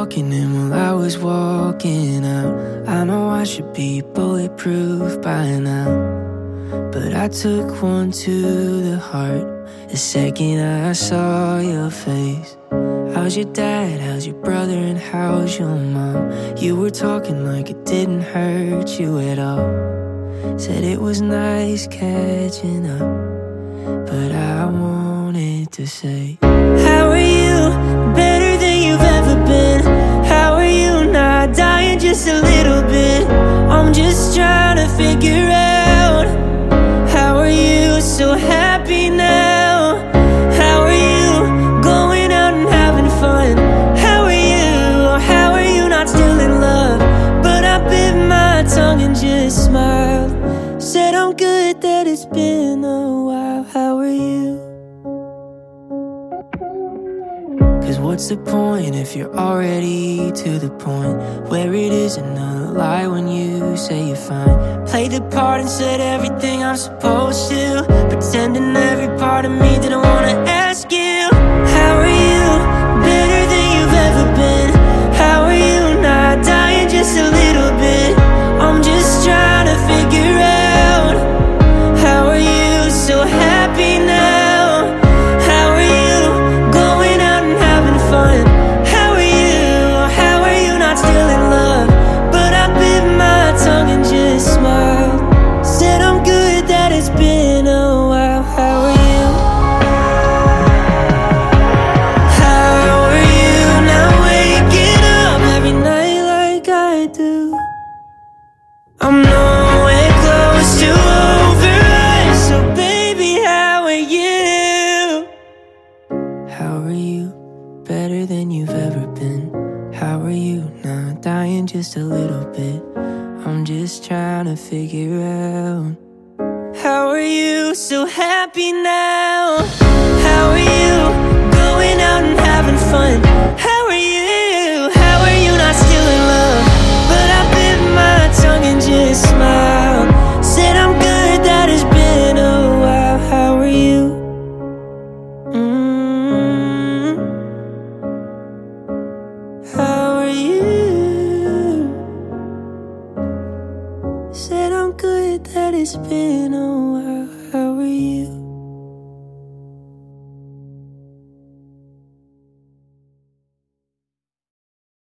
walking in while I was walking out. I know I should be bulletproof by now, but I took one to the heart the second I saw your face. How's your dad, how's your brother, and how's your mom? You were talking like it didn't hurt you at all. Said it was nice catching up, but I wanted to say, how are you? Better than you've ever been. How are you not dying just a little bit? I'm just trying to figure out, how are you so happy now? How are you going out and having fun? How are you not still in love? But I bit my tongue and just smiled. Said I'm good that it's been a while. How are you? Cause what's the point if you're already to the point where it isn't a lie when you say you're fine? Played the part and said everything I'm supposed to, pretending every part of me didn't wanna ask you. How are you? Better than you've ever been. How are you not dying just a little bit? I'm just trying to figure out, how are you so happy now? How are you going out and having fun? How are you not still in love? But I bit my tongue and just smiled. Said I'm good that it's been a while. How are you? How are you not waking up every night like I do? I'm nowhere close to over us, so baby, how are you? How are you? Better than you've ever been. How are you not dying just a little bit? I'm just trying to figure out, how are you so happy now? How are you going out and having fun? How are you not still in love? But I bit my tongue and just smiled. Said I'm good that it's been a while. How are you? How are you? Said I'm good that it's been a while.